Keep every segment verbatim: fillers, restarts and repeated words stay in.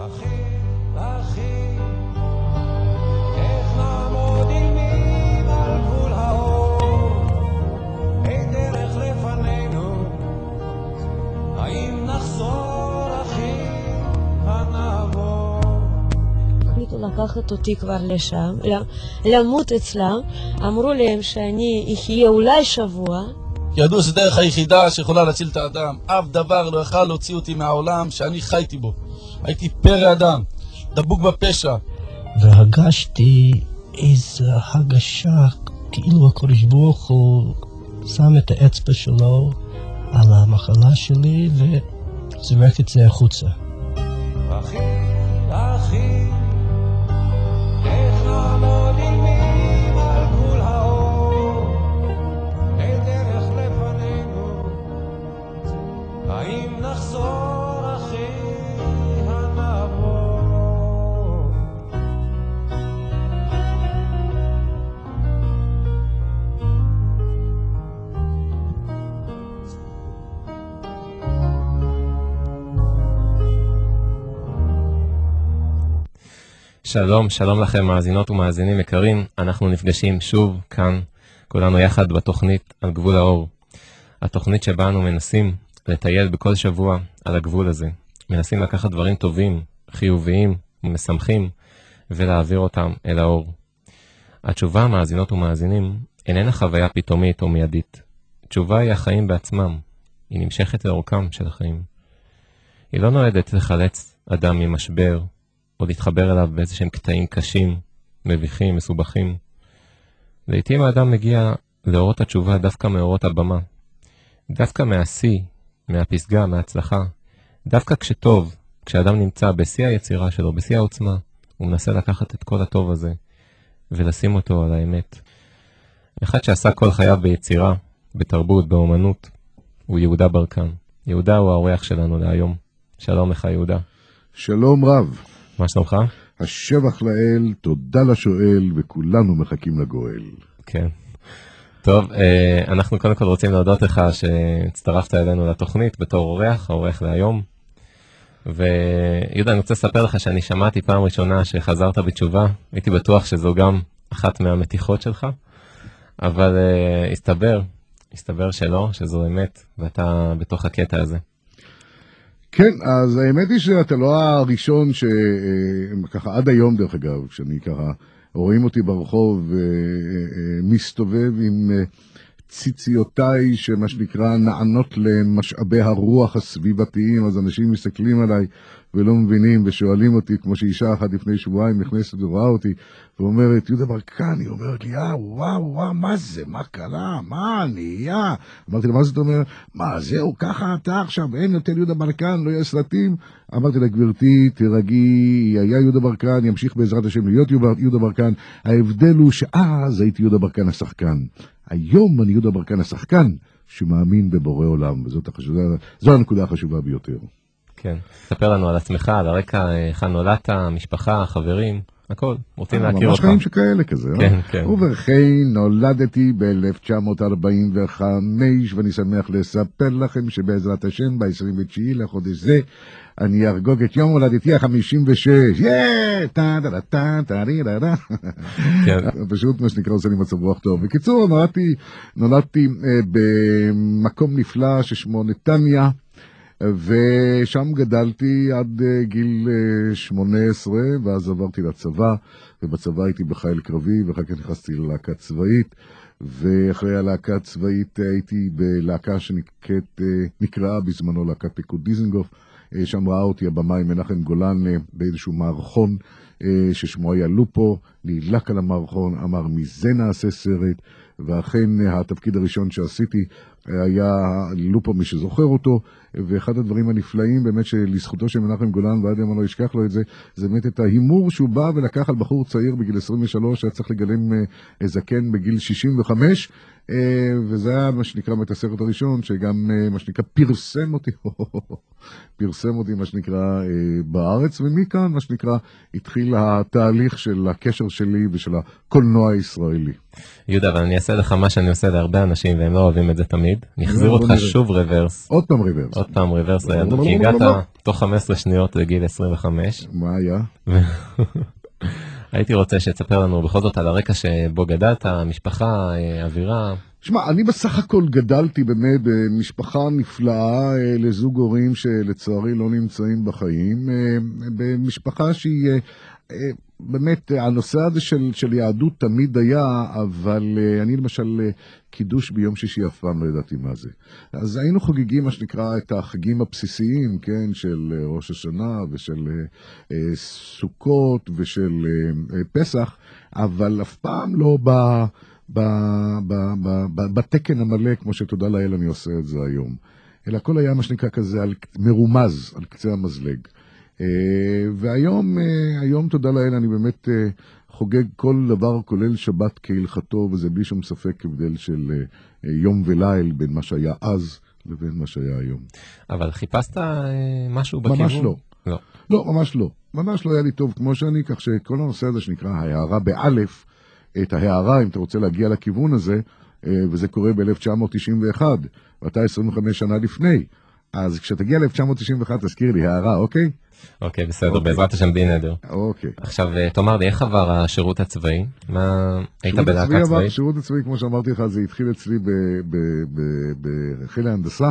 אחי, אחי, איך נעמוד אימים על גבול האור, אין דרך לפנינו, האם נחזור אחי הנעבור? החליטו לקחת אותי כבר לשם, למות אצלם, אמרו להם שאני אחיה אולי שבוע. ידעו שדרך היחידה שיכולה להציל את האדם, אף דבר לא יכל להוציא אותי מהעולם שאני חייתי בו. הייתי פרא אדם, דבוק בפשע. והרגשתי איזו הרגשה, כאילו הקדוש ברוך הוא שם את האצבע שלו על המחלה שלי וזרק את זה החוצה. אחי, אחי, איך נעמוד אימים על גבול האור, אין דרך לפנינו, האם נחזור אחי הנעבור? שלום, שלום לכם מאזינות ומאזינים יקרים, אנחנו נפגשים שוב כאן, כולנו יחד בתוכנית על גבול האור. התוכנית שבה אנו מנסים לטייל בכל שבוע על הגבול הזה. מנסים לקחת דברים טובים, חיוביים ומשמחים, ולהעביר אותם אל האור. התשובה, מאזינות ומאזינים, איננה חוויה פתאומית או מיידית. התשובה היא החיים בעצמם. היא נמשכת לאורכם של החיים. היא לא נועדת לחלץ אדם ממשבר, או להתחבר אליו באיזה שהם קטעים קשים, מביכים, מסובכים. לעתים האדם מגיע לאורות התשובה דווקא מאורות הבמה. דווקא מהשיא, מהפסגה, מההצלחה. דווקא כשטוב, כשאדם נמצא בשיא היצירה שלו, בשיא העוצמה, הוא מנסה לקחת את כל הטוב הזה, ולשים אותו על האמת. אחד שעשה כל חייו ביצירה, בתרבות, באומנות, הוא יהודה ברקן. יהודה הוא האורח שלנו להיום. שלום לך יהודה. שלום רב. מה שלומך? השבח לאל, תודה לשואל, וכולנו מחכים לגואל. כן. טוב, אנחנו קודם כל רוצים להודות לך שהצטרפת אלינו לתוכנית בתור אורח, האורח להיום. ויהודה, אני רוצה לספר לך שאני שמעתי פעם ראשונה שחזרת בתשובה. הייתי בטוח שזו גם אחת מהמתיחות שלך, אבל uh, הסתבר, הסתבר שלא, שזו אמת, ואתה בתוך הקטע הזה. כן, אז האמת היא שאתה לא הראשון שככה עד היום דרך אגב, שאני ככה רואים אותי ברחוב מסתובב עם ציציותיי שמה שנקרא נענות למשאבי הרוח הסביבתיים, אז אנשים מסתכלים עליי ולא מבינים ושואלים אותי, כמו שאישה אחת לפני שבועיים נכנסת ורואה אותי ואומרת, יהודה ברקן, היא אומרת לי, אה, וואו, וואו, מה זה, מה קרה, מה נהיה? אמרתי לה, מה זאת אומרת? מה, זהו, ככה אתה עכשיו, אין יותר יהודה ברקן, לא יהיה סרטים? אמרתי לה, גברתי, תרגי, היה יהודה ברקן, ימשיך בעזרת השם להיות יהודה ברקן, ההבדל הוא שאז הייתי יהודה ברקן השחקן. היום אני יהודה ברקן השחקן שמאמין בבורא עולם, וזאת החשובה, זו הנקודה החשובה ביותר. כן, ספר לנו על עצמך, על הרקע, איך נולדת, המשפחה, חברים, הכל, רוצים להכיר אותך. ממש חיים שכאלה כזה. כן, כן. ובכן, נולדתי ב-אלף תשע מאות ארבעים וחמש, ואני שמח לספר לכם שבעזרת השם, ב-עשרים ותשעה לחודש זה, אני ארגוג את יום הולדתי ה-חמישים ושש. יא! טה טה טה טה טה טה. פשוט מה שנקרא עושה לי מצב רוח טוב. בקיצור, נולדתי, נולדתי במקום נפלא ששמו נתניה, ושם גדלתי עד גיל שמונה עשרה, ואז עברתי לצבא, ובצבא הייתי בחיל קרבי, ואחר כך נכנסתי ללהקה צבאית, ואחרי הלהקה הצבאית הייתי בלהקה שנקראה בזמנו להקת פיקוד דיזנגוף, שם ראה אותי הבמאי מנחם גולן באיזשהו מערכון ששמו היה לופו, נדלק על המערכון, אמר מזה נעשה סרט, ואכן התפקיד הראשון שעשיתי היה לופו, מי שזוכר אותו, ואחד הדברים הנפלאים באמת שלזכותו של מנחם גולן, ועד יום לא ישכח לו את זה, זה באמת את ההימור שהוא בא ולקח על בחור צעיר בגיל עשרים ושלוש, שהיה צריך לגלם זקן בגיל שישים וחמש, וזה היה מה שנקרא את הסרט הראשון, שגם מה שנקרא פרסם אותי, פרסם אותי מה שנקרא בארץ, ומכאן מה שנקרא התחיל התהליך של הקשר שלי ושל הקולנוע הישראלי. יהודה, אבל אני אעשה לך מה שאני עושה להרבה אנשים, והם לא אוהבים את זה תמיד. אני אחזיר אותך שוב רוורס. עוד פעם רוורס. עוד פעם רוורס לילדות, כי הגעת תוך חמש עשרה שניות לגיל עשרים וחמש. מה היה? הייתי רוצה שתספר לנו בכל זאת על הרקע שבו גדלת, משפחה, אווירה. שמע, אני בסך הכל גדלתי באמת במשפחה נפלאה לזוג הורים שלצערי לא נמצאים בחיים, במשפחה שהיא באמת, הנושא הזה של, של יהדות תמיד היה, אבל אני למשל קידוש ביום שישי אף פעם לא ידעתי מה זה. אז היינו חוגגים מה שנקרא את החגים הבסיסיים, כן, של ראש השנה ושל אה, סוכות ושל אה, פסח, אבל אף פעם לא ב, ב, ב, ב, ב, בתקן המלא, כמו שתודה לאל אני עושה את זה היום. אלא הכל היה מה שנקרא כזה על, מרומז, על קצה המזלג. Uh, והיום, uh, היום תודה לאל, אני באמת uh, חוגג כל דבר כולל שבת כהלכתו, וזה בלי שום ספק הבדל של uh, יום וליל בין מה שהיה אז לבין מה שהיה היום. אבל חיפשת uh, משהו בכיוון? ממש לא. לא. לא, ממש לא. ממש לא היה לי טוב כמו שאני, כך שכל הנושא הזה שנקרא ההערה באלף, את ההערה, אם אתה רוצה להגיע לכיוון הזה, uh, וזה קורה ב-אלף תשע מאות תשעים ואחת, ואתה עשרים וחמש שנה לפני. אז כשתגיע ל-אלף תשע מאות תשעים ואחת, תזכיר לי, הערה, אוקיי? אוקיי, בסדר, בעזרת השם דין נדר. אוקיי. עכשיו, תאמר לי, איך עבר השירות הצבאי? מה, היית בלהקה צבאית? השירות הצבאי, כמו שאמרתי לך, זה התחיל אצלי בחיל ההנדסה,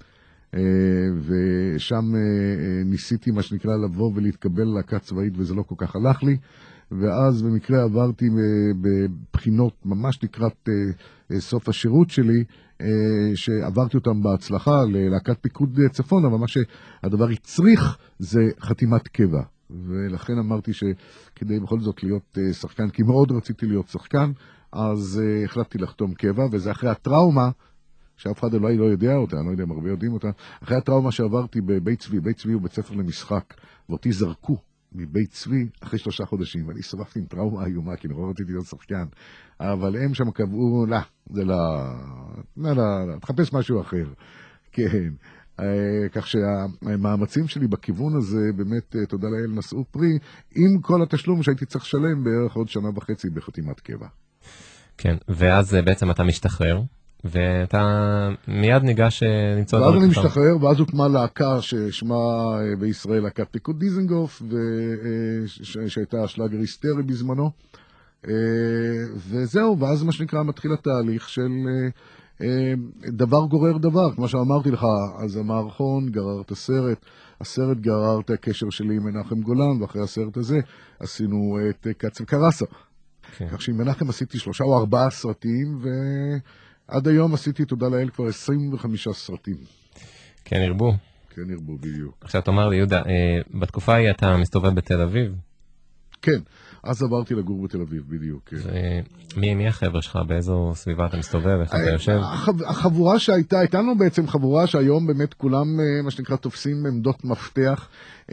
ושם ניסיתי, מה שנקרא, לבוא ולהתקבל ללהקה צבאית, וזה לא כל כך הלך לי, ואז במקרה עברתי בבחינות ממש לקראת סוף השירות שלי, שעברתי אותם בהצלחה ללהקת פיקוד צפון, אבל מה שהדבר הצריך זה חתימת קבע. ולכן אמרתי שכדי בכל זאת להיות שחקן, כי מאוד רציתי להיות שחקן, אז החלטתי לחתום קבע, וזה אחרי הטראומה, שאף אחד אולי לא יודע אותה, אני לא יודע אם הרבה יודעים אותה, אחרי הטראומה שעברתי בבית צבי, בית צבי הוא בית ספר למשחק, ואותי זרקו מבית צבי אחרי שלושה חודשים, ואני סובבתי עם טראומה איומה, כי נורא רציתי להיות שחקן, אבל הם שם קבעו, לא, זה לא, לא, לא, לא, תחפש משהו אחר, כן, כך שהמאמצים שלי בכיוון הזה, באמת, תודה לאל, נשאו פרי, עם כל התשלום שהייתי צריך לשלם בערך עוד שנה וחצי בחתימת קבע. כן, ואז בעצם אתה משתחרר, ואתה מיד ניגש למצוא... ואז אני משתחרר, ואז הוקמה להקה ששמה בישראל להקת פיקוד דיזנגוף, שהייתה השלאגר היסטרי בזמנו, וזהו, ואז מה שנקרא מתחיל התהליך של דבר גורר דבר, כמו שאמרתי לך, אז המערכון גרר את הסרט, הסרט גרר את הקשר שלי עם מנחם גולן, ואחרי הסרט הזה עשינו את קץ וקרסה. כך שעם מנחם עשיתי שלושה או ארבעה סרטים, ו... עד היום עשיתי, תודה לאל, כבר עשרים וחמישה סרטים. כן, ירבו. כן, ירבו, בדיוק. עכשיו תאמר לי, יהודה, בתקופה ההיא אתה מסתובב בתל אביב? כן, אז עברתי לגור בתל אביב, בדיוק. מי, מי החבר'ה שלך? באיזו סביבה אתה מסתובב? איך אתה יושב? החבורה שהייתה, הייתנו בעצם חבורה שהיום באמת כולם, מה שנקרא, תופסים עמדות מפתח,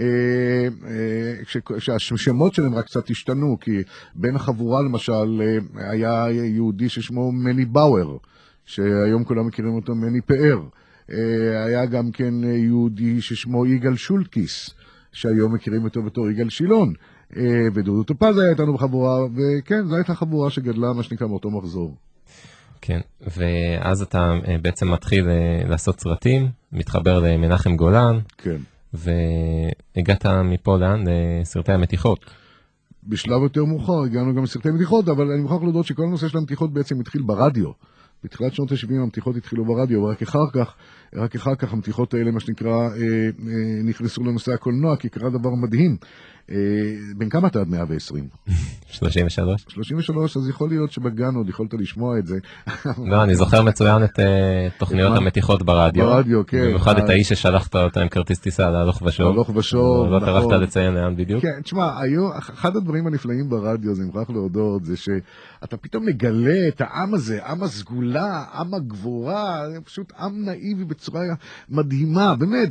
שהשמות שלהם רק קצת השתנו, כי בין החבורה למשל היה יהודי ששמו מני באואר, שהיום כולם מכירים אותו מני פאר. היה גם כן יהודי ששמו יגאל שולטקיס, שהיום מכירים אותו בתור יגאל שילון. ודודו טופז היה איתנו בחבורה, וכן, זו הייתה חבורה שגדלה, מה שנקרא, מאותו מחזור. כן, ואז אתה בעצם מתחיל לעשות סרטים, מתחבר למנחם גולן. כן. והגעת מפה לאן? לסרטי המתיחות. בשלב יותר מאוחר הגענו גם לסרטי מתיחות, אבל אני מוכרח להודות שכל הנושא של המתיחות בעצם התחיל ברדיו. בתחילת שנות ה-שבעים המתיחות התחילו ברדיו, ורק אחר כך, רק אחר כך המתיחות האלה, מה שנקרא, אה, אה, נכנסו לנושא הקולנוע, כי קרה דבר מדהים. אה, בין כמה אתה עד מאה ועשרים? שלושים ושלוש. שלושים ושלוש, אז יכול להיות שבגן עוד יכולת לשמוע את זה. לא, אני זוכר מצוין את תוכניות המתיחות ברדיו. ברדיו, כן. במיוחד את האיש ששלחת אותה עם כרטיס טיסה להלוך ושוב. להלוך ושוב, לא טרחת לציין לאן בדיוק. כן, תשמע, אחד הדברים הנפלאים ברדיו, זה מוכרח להודות, זה שאתה פתאום מגלה את העם הזה, עם הסגולה, עם הגבורה, זה פשוט עם נאיבי בצורה מדהימה, באמת,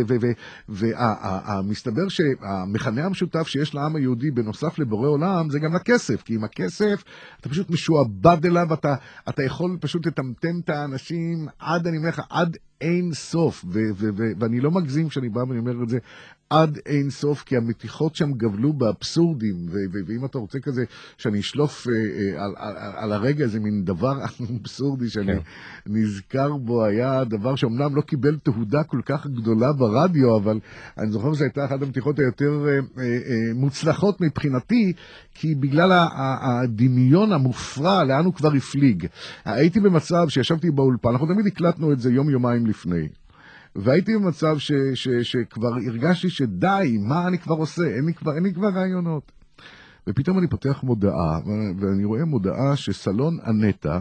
ומסתבר שהמכנה המשותף שיש לעם היהודי בנוסף לבורא עולם, זה גם לכסף, כי עם הכסף אתה פשוט משועבד אליו, אתה, אתה יכול פשוט לטמטם את האנשים עד, אני אומר לך, עד אין סוף, ו- ו- ו- ואני לא מגזים כשאני בא ואני אומר את זה, עד אין סוף, כי המתיחות שם גבלו באבסורדים, ו- ו- ואם אתה רוצה כזה, שאני אשלוף uh, uh, על, על, על הרגע איזה מין דבר אבסורדי שאני כן. נזכר בו, היה דבר שאומנם לא קיבל תהודה כל כך גדולה ברדיו, אבל אני זוכר שזו הייתה אחת המתיחות היותר uh, uh, uh, מוצלחות מבחינתי, כי בגלל ה- ה- הדמיון המופרע, לאן הוא כבר הפליג. הייתי במצב שישבתי באולפן, אנחנו תמיד הקלטנו את זה יום יומיים לפני. והייתי במצב ש, ש, שכבר הרגשתי שדי, מה אני כבר עושה? אין לי כבר, אין לי כבר רעיונות. ופתאום אני פותח מודעה, ואני רואה מודעה שסלון אנטה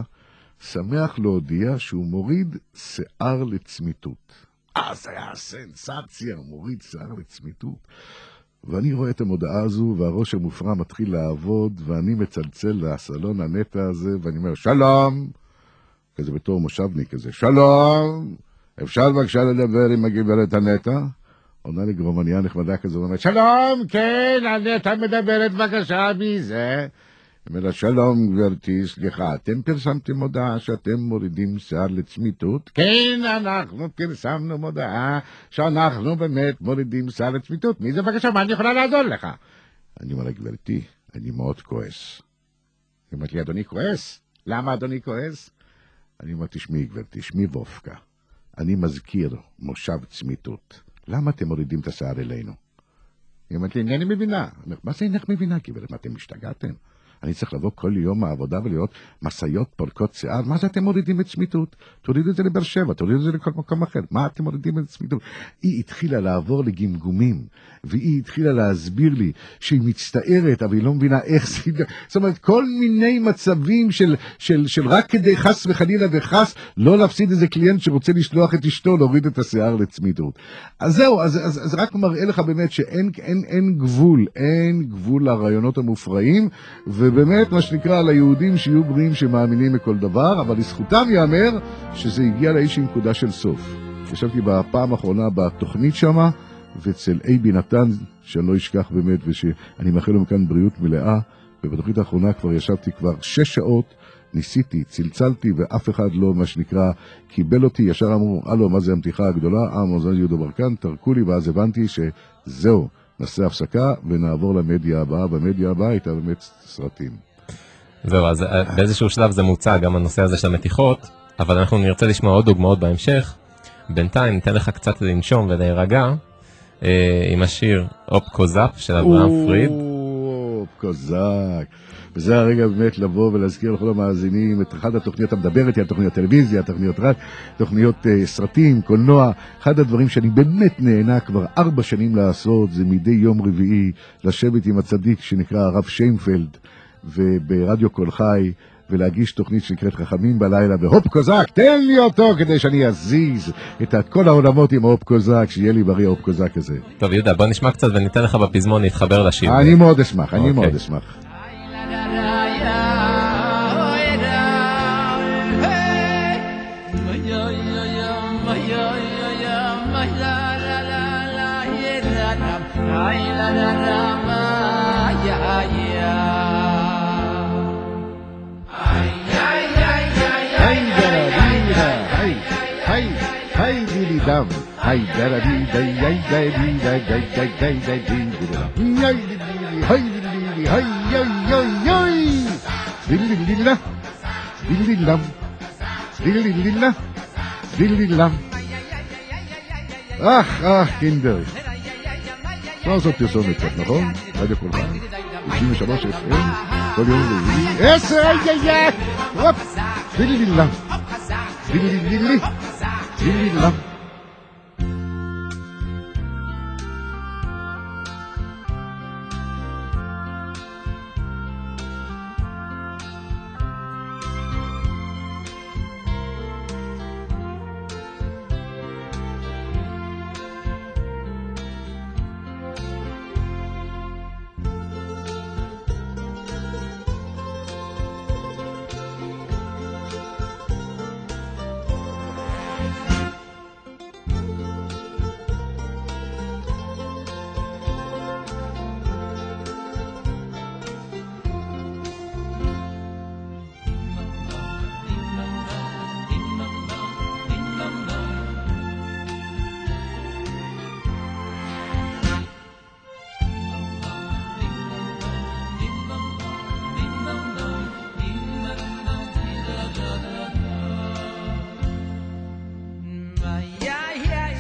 שמח להודיע שהוא מוריד שיער לצמיתות. אה, זה היה סנסציה, מוריד שיער לצמיתות. ואני רואה את המודעה הזו, והראש המופרע מתחיל לעבוד, ואני מצלצל לסלון הנטע הזה, ואני אומר, שלום! כזה בתור מושבניק כזה, שלום! אפשר בבקשה לדבר עם הגברת הנטע? עונה לי גרמניה נחמדה כזו, ואומרת, שלום, כן, הנטע מדברת בבקשה, מי זה? אומר לה, שלום גברתי, סליחה, אתם פרסמתם מודעה שאתם מורידים שיער לצמיתות? כן, אנחנו פרסמנו מודעה שאנחנו באמת מורידים שיער לצמיתות. מי זה בבקשה, מה אני יכולה לעזור לך? אני אומר לה, גברתי, אני מאוד כועס. היא אומרת לי, אדוני כועס? למה אדוני כועס? אני אומר, תשמעי גברתי, שמי וופקה. אני מזכיר מושב צמיתות. למה אתם מורידים את השיער אלינו? היא אומרת לי, אינני מבינה. מה זה אינך מבינה, גברת? מה, אתם השתגעתם? אני צריך לבוא כל יום מהעבודה ולראות מסעיות פורקות שיער. מה זה אתם מורידים את צמיתות? תורידו את זה לבאר שבע, תורידו את זה לכל מקום אחר. מה אתם מורידים את צמיתות? היא התחילה לעבור לגמגומים, והיא התחילה להסביר לי שהיא מצטערת, אבל היא לא מבינה איך זה... זאת אומרת, כל מיני מצבים של, של, של רק כדי חס וחלילה וחס, לא להפסיד איזה קליינט שרוצה לשלוח את אשתו, להוריד את השיער לצמיתות. אז זהו, אז, אז, אז רק מראה לך באמת שאין אין, אין גבול, אין גבול לרעיונות המופרעים, ובאמת מה שנקרא ליהודים שיהיו בריאים שמאמינים בכל דבר, אבל לזכותם יאמר שזה הגיע לאיזושהי נקודה של סוף. ישבתי בפעם האחרונה בתוכנית שמה, ואצל אייבי נתן, שאני לא אשכח באמת, ושאני מאחל לו מכאן בריאות מלאה, ובתוכנית האחרונה כבר ישבתי כבר שש שעות, ניסיתי, צלצלתי, ואף אחד לא, מה שנקרא, קיבל אותי, ישר אמרו, אלו, מה זה המתיחה הגדולה? אמרו, זה יהודו ברקן, תרקו לי, ואז הבנתי שזהו, נעשה הפסקה, ונעבור למדיה הבאה, במדיה הבאה הייתה באמת סרטים. זהו, אז באיזשהו שלב זה מוצע, גם הנושא הזה של המתיחות, אבל אנחנו נרצה לשמוע עוד דוגמאות בהמשך. בינתיים ניתן לך קצת לנשום ולהירגע, אה, עם השיר אופ קוזאפ של אברהם פריד. אופ קוזאק. וזה הרגע באמת לבוא ולהזכיר לכל המאזינים את אחת התוכניות, אתה מדבר איתי על תוכניות טלוויזיה, תוכניות רדיו, תוכניות uh, סרטים, קולנוע. אחד הדברים שאני באמת נהנה כבר ארבע שנים לעשות, זה מדי יום רביעי לשבת עם הצדיק שנקרא הרב שיינפלד, וברדיו קול חי, ולהגיש תוכנית שנקראת חכמים בלילה, והופ קוזק, תן לי אותו כדי שאני אזיז את כל העולמות עם הופ קוזק, שיהיה לי בריא הופ קוזק הזה. טוב יהודה, בוא נשמע קצת וניתן לך בפזמון להתחבר לשיר. אני מאוד אשמח, אני מאוד אשמח. Dum, hey, da dee, day, day, day, day, day, day, day, day, day, day, hey, hey, hey, hey, hey, dillililla, dillillam, dillililla, dillillam. Ach, ach, Kinder. לא זאת פרסומת קצת, נכון? רדיו קול חי, תשעים ושלוש אף אם, כל יום רביעי, עשר, איי, איי, איי, וופ, דילילילם, דיליליללי, דילילילם.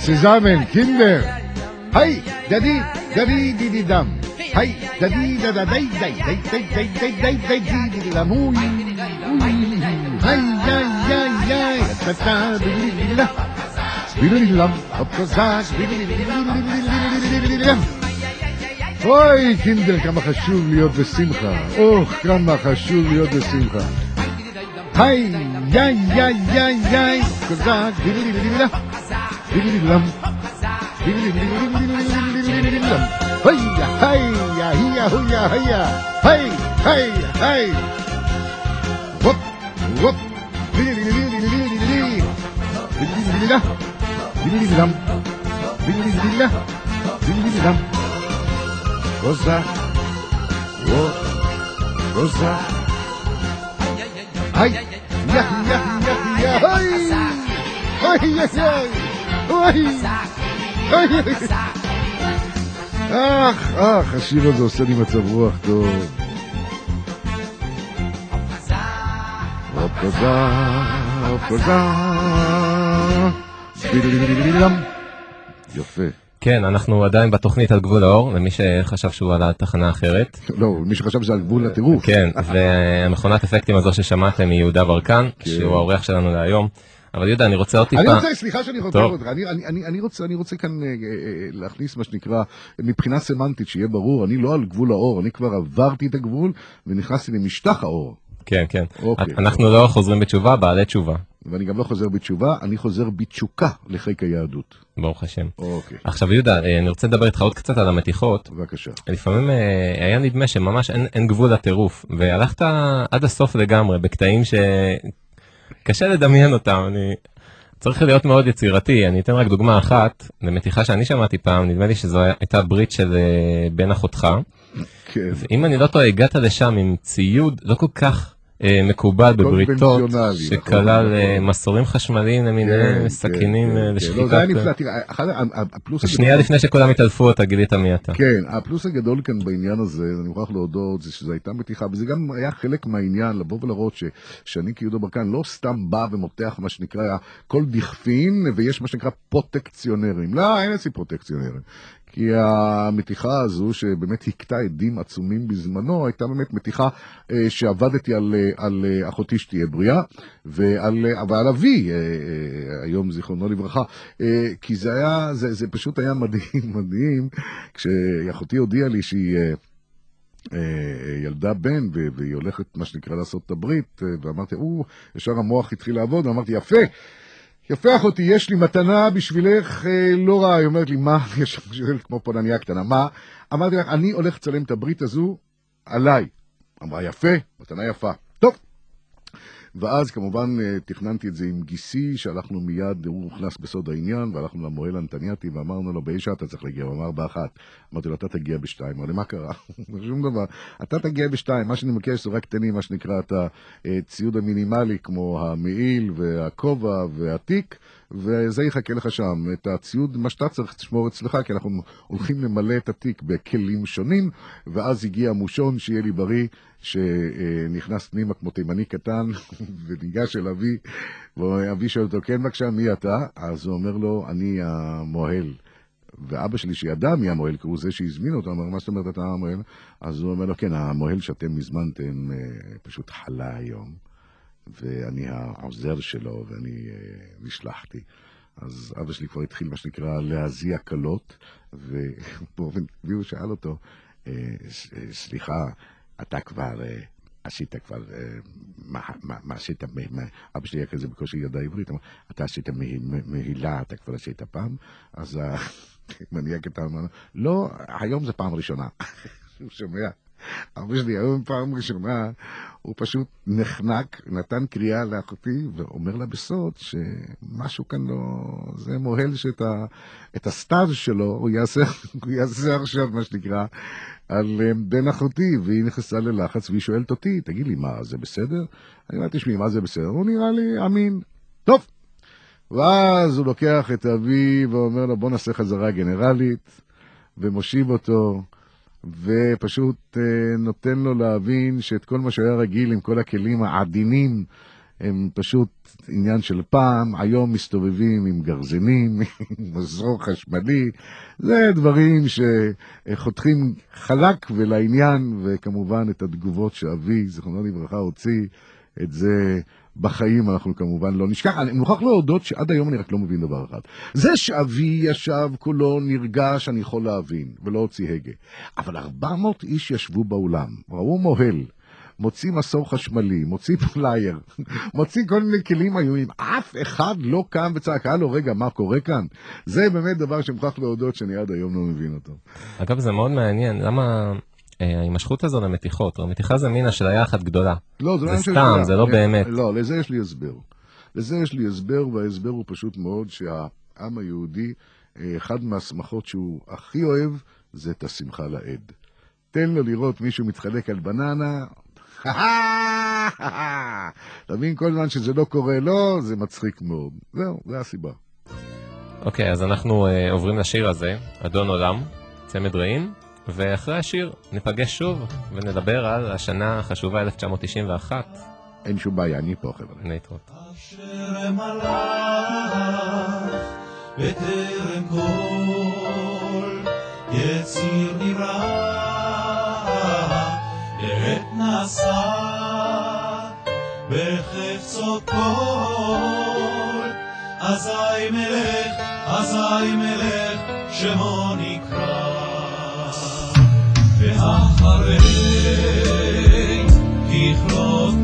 zusammen, Kinder. Hey, Daddy, Daddy, Didi, Dam. Hey, Daddy, Dada, Dai, Dai, Dai, Dai, Dai, Dai, Dai, Dai, Didi, Dam. Ui, ui, hey, ja, ja, ja, ta, ta, Didi, Didi, Dam. Didi, Didi, Dam. Auf gesagt, Didi, Didi, Didi, Didi, Dam. אוי, קינדר, כמה חשוב להיות בשמחה. אוח, כמה חשוב להיות בשמחה. היי, יאי, יאי, יאי, יאי, כזק, דילי, דילי, דילי, דילי, דילי, דילי, דילי, דילי, דילי, דילי, היי, היי, היי, היי, היי, היי, היי, וופ, וופ, דילי, דילי, דילי, דילי, דילי, דילי, דילי, דילי, דילי, דילי, דילי, Rosa, Ro- Rosa, ay, ya, ya, ya, ya, ay, ay, ay, ay, ay, אך, אך, השיר הזה עושה לי מצב רוח טוב. אופוזה, אופוזה, בידלידלידלידם. יפה. כן, אנחנו עדיין בתוכנית על גבול האור, למי שחשב שהוא על התחנה אחרת. לא, מי שחשב שזה על גבול הטירוף. כן, והמכונת אפקטים הזו ששמעתם היא יהודה ברקן, שהוא האורח שלנו להיום. אבל יהודה, אני רוצה עוד טיפה... אני רוצה, סליחה שאני חותך אותך, אני, אני, אני, אני רוצה, אני רוצה כאן אה, אה, להכניס מה שנקרא, מבחינה סמנטית, שיהיה ברור, אני לא על גבול האור, אני כבר עברתי את הגבול, ונכנסתי למשטח האור. כן, כן. אוקיי, אנחנו אוקיי. לא חוזרים בתשובה, בעלי תשובה. ואני גם לא חוזר בתשובה, אני חוזר בתשוקה לחיק היהדות. ברוך השם. אוקיי. עכשיו יהודה, אני רוצה לדבר איתך עוד קצת על המתיחות. בבקשה. לפעמים אה, היה נדמה שממש אין, אין גבול לטירוף, והלכת עד הסוף לגמרי, בקטעים שקשה לדמיין אותם. אני צריך להיות מאוד יצירתי. אני אתן רק דוגמה אחת, למתיחה שאני שמעתי פעם, נדמה לי שזו הייתה ברית של אה, בן אחותך. כן. ואם אני לא טועה, הגעת לשם עם ציוד לא כל כך אה, מקובל בבריתות, קונבנציונלי, שכלל נכון, אה, נכון. מסורים חשמליים למיניהם, כן, סכינים כן, אה, כן. לשחיטת... לא, זה היה נפלא, תראה, אחד, הפלוס שנייה הגדול- לפני שכולם התעלפו אותה, גילית מי אתה. כן, הפלוס הגדול כאן בעניין הזה, אני מוכרח להודות, זה שזו הייתה מתיחה, וזה גם היה חלק מהעניין, לבוא ולראות ש, שאני כיהודה ברקן לא סתם בא ומותח מה שנקרא כל דכפין, ויש מה שנקרא פרוטקציונרים. לא, אין אצלי פרוטקציונרים. כי המתיחה הזו, שבאמת הכתה עדים עצומים בזמנו, הייתה באמת מתיחה אה, שעבדתי על, אה, על אה, אחותי שתהיה בריאה, ועל, אה, ועל אבי, אה, אה, היום זיכרונו לברכה, אה, כי זה היה, זה, זה פשוט היה מדהים, מדהים, כשאחותי הודיעה לי שהיא... אה, אה, ילדה בן, ו- והיא הולכת, מה שנקרא, לעשות את הברית, אה, ואמרתי, או, ישר המוח התחיל לעבוד, ואמרתי, יפה, יפה אחותי, יש לי מתנה בשבילך אה, לא רע. היא אומרת לי, מה? יש לי כמו פולניה קטנה, מה? אמרתי לך, אני הולך לצלם את הברית הזו עליי. אמרה, יפה, מתנה יפה. טוב. ואז כמובן אה, תכננתי את זה עם גיסי, שהלכנו מיד, הוא נכנס בסוד העניין, והלכנו למוהל אנטניאטי, ואמרנו לו, באישה אתה צריך להגיע, הוא אמר באחת. אמרתי לו, אתה תגיע בשתיים. אמר לי, מה קרה? שום דבר. אתה תגיע בשתיים, מה שאני מבקש זה רק תני, מה שנקרא, את הציוד המינימלי, כמו המעיל והכובע והתיק, וזה יחכה לך שם. את הציוד, מה שאתה צריך תשמור אצלך, כי אנחנו הולכים למלא את התיק בכלים שונים, ואז הגיע המושון, שיהיה לי בריא, שנכנס פנימה כמו תימני קטן, וניגש אל אבי, ואבי שואל אותו, כן בבקשה, מי אתה? אז הוא אומר לו, אני המוהל. ואבא שלי שידע מי המוהל, כי הוא זה שהזמין אותו, אמר, מה זאת אומרת אתה המוהל? אז הוא אומר לו, כן, המוהל שאתם הזמנתם פשוט חלה היום, ואני העוזר שלו, ואני נשלחתי. אז אבא שלי כבר התחיל מה שנקרא להזיע קלות, ובאופן טבעי הוא שאל אותו, סליחה, אתה כבר עשית כבר, מה עשית, אבא שלי היה כזה בקושי ידע עברית, אתה עשית מהילה, אתה כבר עשית פעם? אז המניאק אתה אמר, לא, היום זה פעם ראשונה. הוא שומע, אבא שלי היום פעם ראשונה, הוא פשוט נחנק, נתן קריאה לאחותי, ואומר לה בסוד שמשהו כאן לא, זה מוהל שאת הסטאז' שלו, הוא יעשה, הוא יעשה עכשיו מה שנקרא, על בן אחותי, והיא נכנסה ללחץ, והיא שואלת אותי, תגיד לי, מה, זה בסדר? אני אומר, תשמעי, מה זה בסדר? הוא נראה לי אמין. טוב. ואז הוא לוקח את אבי, ואומר לו, בוא נעשה חזרה גנרלית, ומושיב אותו, ופשוט אה, נותן לו להבין שאת כל מה שהיה רגיל עם כל הכלים העדינים, הם פשוט עניין של פעם, היום מסתובבים עם גרזינים, עם מזרוק חשמלי, זה דברים שחותכים חלק ולעניין, וכמובן את התגובות שאבי, זכרונו לברכה, הוציא את זה בחיים, אנחנו כמובן לא נשכח. אני מוכרח להודות שעד היום אני רק לא מבין דבר אחד. זה שאבי ישב כולו נרגש, אני יכול להבין, ולא הוציא הגה. אבל ארבע מאות איש ישבו באולם, ראו מוהל, מוציא מסור חשמלי, מוציא פלייר, מוציא כל מיני כלים איומים, אף אחד לא קם וצעקה לו, רגע, מה קורה כאן? זה באמת דבר שמוכרח להודות שאני עד היום לא מבין אותו. אגב, זה מאוד מעניין, למה ההימשכות הזו למתיחות? המתיחה זה מין אשליה אחת גדולה. לא, זה, זה סתם, זה לא באמת. לא, לזה יש לי הסבר. לזה יש לי הסבר, וההסבר הוא פשוט מאוד שהעם היהודי, אחד מהשמחות שהוא הכי אוהב, זה את השמחה לעד. תן לו לראות מישהו מתחלק על בננה, תבין, כל זמן שזה לא קורה לו, זה מצחיק מאוד. זהו, זה הסיבה. אוקיי, אז אנחנו uh, עוברים לשיר הזה, אדון עולם, צמד רעים, ואחרי השיר ניפגש שוב ונדבר על השנה החשובה אלף תשע מאות תשעים ואחת. אין שום בעיה, אני פה חבר'ה. להתראות. אשר מלך בטרם כל יציר נברא לעת נעשה בחפצו כל אזי מלך, אזי מלך שמו נקרא ואחרי ככלות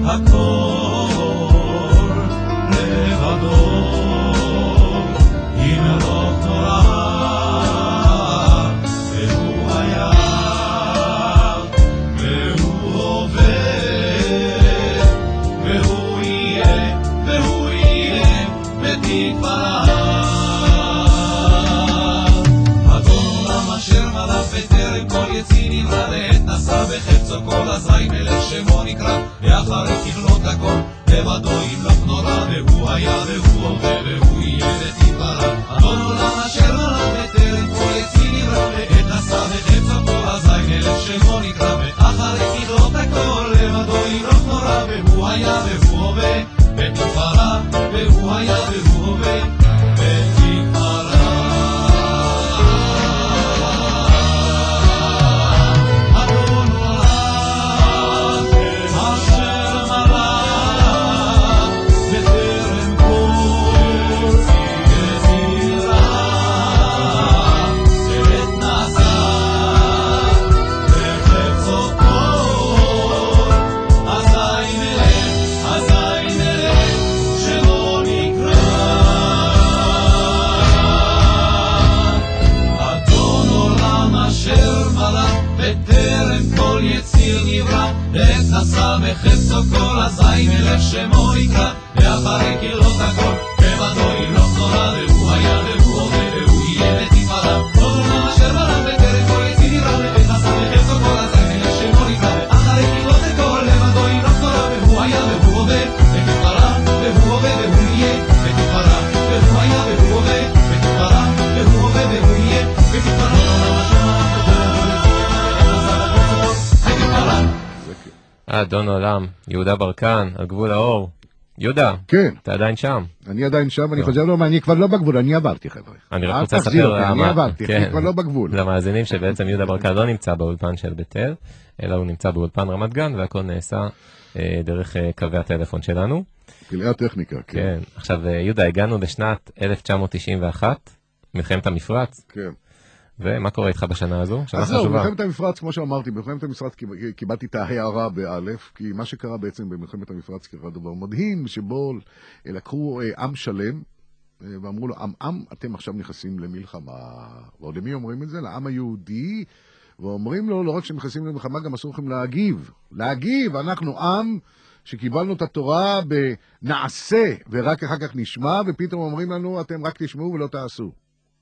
הכל לבדו ימלוך נורא והוא היה והוא הווה והוא יהיה והוא יהיה ותתפרע אדון עולם אשר מלך בטרם כל יציר נברא לעת נשא בחפצו כל אזי מלך שמו נקרא ואחרי ככלות הכל לבדו ימלוך נורא והוא היה והוא הווה והוא יהיה ותתפרע אדון עולם אשר מלך בטרם כל יציר נברא לעת נשא בחפצו כל אזי מלך שמו נקרא ואחרי ככלות הכל לבדו ימלוך נורא והוא היה והוא הווה ותתפרע והוא היה והוא הווה ותתפרע אדון עולם אשר מלך בטרם כל יצירה לעת נעשה בחפצו כל אזי מלך, אזי מלך שמו נקרא אדון עולם אשר מלך בטרם כל יציר נברא לעת נשא בחפצו כל אזי מלך שמו נקרא ואחרי ככלות הכל לבדו ימלוך נורא והוא היה והוא הווה והוא יהיה ותתפרע אדון עולם אשר מלך בטרם כל יציר נברא לעת נשא בחפצו כל אזי מלך שמו נקרא ואחרי ככלות הכל לבדו ימלוך נורא והוא היה והוא הווה ותתפרע והוא הווה והוא יהיה ותתפרע והוא היה והוא הווה ותתפרע והוא הווה והוא יהיה ותתפרע עולם אשר מלך בטרם כל יציר נברא ותתפרע אדון עולם, יהודה ברקן, על גבול האור. יהודה, כן, אתה עדיין שם. אני עדיין שם, אני חושב לו, אני כבר לא בגבול, אני עברתי חבר'ה. אני רק אל רוצה תחזיר לספר אותי, אני למה- עברתי, כן. אני כבר לא בגבול. למאזינים שבעצם יהודה ברקן לא נמצא באולפן של בית אל, אלא הוא נמצא באולפן רמת גן, והכל נעשה אה, דרך אה, קווי הטלפון שלנו. פלאי הטכניקה, כן. כן. עכשיו, אה, יהודה, הגענו לשנת אלף תשע מאות תשעים ואחת, מלחמת המפרץ, כן. ומה קורה איתך בשנה הזו? שנה אז זהו, חשובה. במלחמת המפרץ, כמו שאמרתי, במלחמת המפרץ קיב- קיבלתי את ההערה באלף, כי מה שקרה בעצם במלחמת המפרץ קרה דבר מדהים, שבו לקחו אה, עם שלם, אה, ואמרו לו, עם, עם, אתם עכשיו נכנסים למלחמה. ועוד למי אומרים את זה? לעם היהודי, ואומרים לו, לא רק שהם נכנסים למלחמה, גם אסור לכם להגיב. להגיב, אנחנו עם שקיבלנו את התורה בנעשה, ורק אחר כך נשמע, ופתאום אומרים לנו, אתם רק תשמעו ולא תעשו.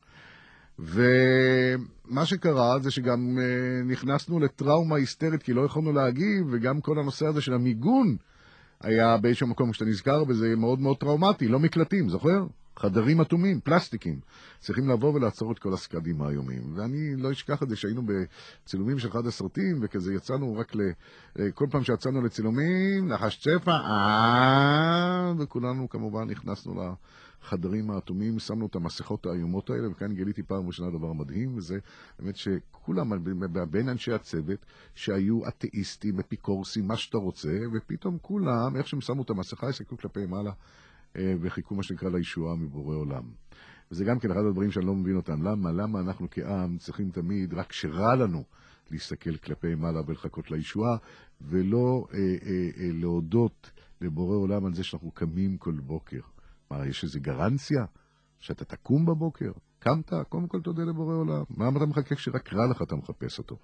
ומה שקרה זה שגם uh, נכנסנו לטראומה היסטרית כי לא יכולנו להגיב, וגם כל הנושא הזה של המיגון היה באיזשהו מקום, כשאתה נזכר בזה, מאוד מאוד טראומטי, לא מקלטים, זוכר? חדרים אטומים, פלסטיקים. צריכים לבוא ולעצור את כל הסקדים היומיים. ואני לא אשכח את זה שהיינו בצילומים של אחד הסרטים, וכזה יצאנו רק ל... כל פעם שיצאנו לצילומים, נחש צפה, אה... וכולנו כמובן נכנסנו לחדרים האטומים, שמנו את המסכות האיומות האלה, וכאן גיליתי פעם ראשונה דבר מדהים, וזה באמת שכולם, בין אנשי הצוות, שהיו אתאיסטים, אפיקורסים, מה שאתה רוצה, ופתאום כולם, איך שהם שמו את המסכה, הסתכלו כלפי מעלה, וחיכו מה שנקרא לישועה מבורא עולם. וזה גם כן אחד הדברים שאני לא מבין אותם. למה? למה אנחנו כעם צריכים תמיד, רק שרע לנו, להסתכל כלפי מעלה ולחכות לישועה, ולא אה, אה, אה, להודות לבורא עולם על זה שאנחנו קמים כל בוקר. מה, יש איזו גרנציה? שאתה תקום בבוקר? קמת? קודם כל תודה לבורא עולם. מה אתה מחכה כשרק רע לך אתה מחפש אותו?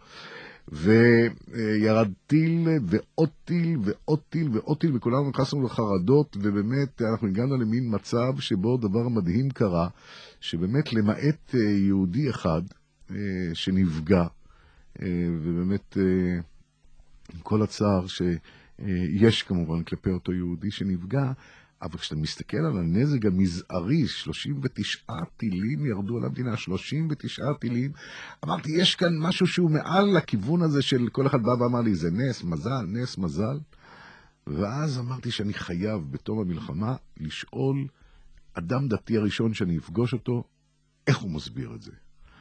וירד טיל ועוד טיל ועוד טיל ועוד טיל, וכולנו נכנסנו לחרדות, ובאמת אנחנו הגענו למין מצב שבו דבר מדהים קרה, שבאמת למעט יהודי אחד שנפגע, ובאמת עם כל הצער שיש כמובן כלפי אותו יהודי שנפגע, אבל כשאתה מסתכל על הנזק המזערי, שלושים ותשעה טילים ירדו על המדינה, שלושים ותשעה טילים, אמרתי, יש כאן משהו שהוא מעל לכיוון הזה של כל אחד בא ואמר לי, זה נס, מזל, נס, מזל. ואז אמרתי שאני חייב בתום המלחמה לשאול אדם דתי הראשון שאני אפגוש אותו, איך הוא מסביר את זה.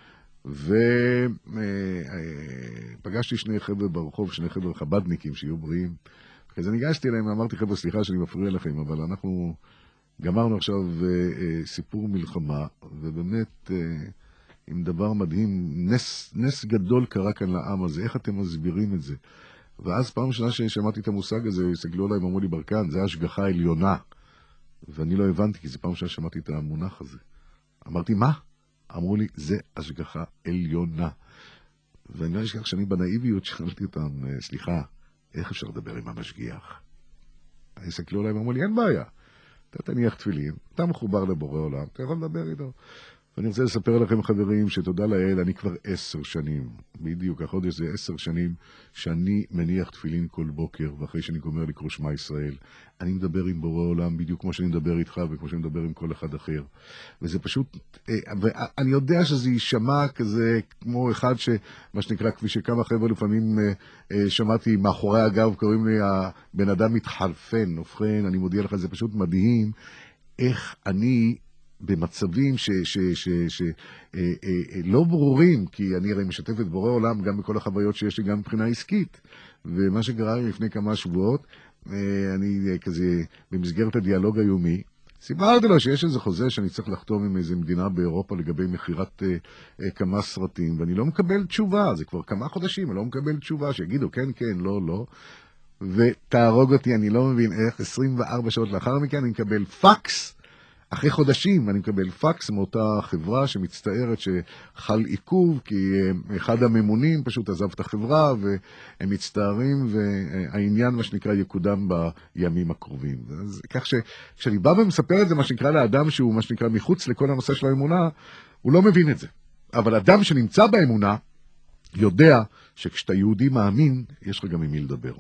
ופגשתי שני חבר'ה ברחוב, שני חבר'ה חבדניקים שיהיו בריאים, אז אני ניגשתי אליהם ואמרתי, חבר'ה, סליחה שאני מפריע לכם, אבל אנחנו גמרנו עכשיו אה, סיפור מלחמה, ובאמת אה, עם דבר מדהים, נס, נס גדול קרה כאן לעם הזה, איך אתם מסבירים את זה? ואז פעם שנה ששמעתי את המושג הזה, הסתכלו עליי ואמרו לי, ברקן, זה השגחה עליונה. ואני לא הבנתי, כי זה פעם שנה שמעתי את המונח הזה. אמרתי, מה? אמרו לי, זה השגחה עליונה. ואני לא אשכח שאני בנאיביות שאלתי אותם, סליחה, איך אפשר לדבר עם המשגיח? הסתכלו עליי ואמרו לי, אין בעיה. אתה תניח תפילין, אתה מחובר לבורא עולם, אתה יכול לדבר איתו. ואני רוצה לספר לכם, חברים, שתודה לאל, אני כבר עשר שנים, בדיוק, החודש זה עשר שנים, שאני מניח תפילין כל בוקר, ואחרי שאני גומר לקרוא שמע ישראל, אני מדבר עם בורא עולם בדיוק כמו שאני מדבר איתך, וכמו שאני מדבר עם כל אחד אחר. וזה פשוט, ואני יודע שזה יישמע כזה, כמו אחד שמה שנקרא, כפי שכמה חבר'ה לפעמים שמעתי מאחורי הגב, קוראים לי, הבן אדם מתחלפן, ובכן, אני מודיע לך, זה פשוט מדהים, איך אני, במצבים ש, ש, ש, ש, אה, אה, לא ברורים, כי אני הרי משתף את בורא עולם גם בכל החוויות שיש לי גם מבחינה עסקית. ומה שקרה לי לפני כמה שבועות, אה, אני אה, כזה במסגרת הדיאלוג היומי, סיפרתי לו שיש איזה חוזה שאני צריך לחתום עם איזה מדינה באירופה לגבי מחירת אה, אה, כמה סרטים, ואני לא מקבל תשובה, זה כבר כמה חודשים, אני לא מקבל תשובה, שיגידו כן, כן, לא, לא. ותהרוג אותי, אני לא מבין איך, עשרים וארבע שעות לאחר מכן אני מקבל פקס, אחרי חודשים אני מקבל פקס מאותה חברה שמצטערת שחל עיכוב, כי אחד הממונים פשוט עזב את החברה, והם מצטערים, והעניין מה שנקרא יקודם בימים הקרובים. אז כך שכשאני בא ומספר את זה מה שנקרא לאדם שהוא מה שנקרא מחוץ לכל הנושא של האמונה, הוא לא מבין את זה. אבל אדם שנמצא באמונה יודע שכשאתה יהודי מאמין, יש לך גם עם מי לדבר.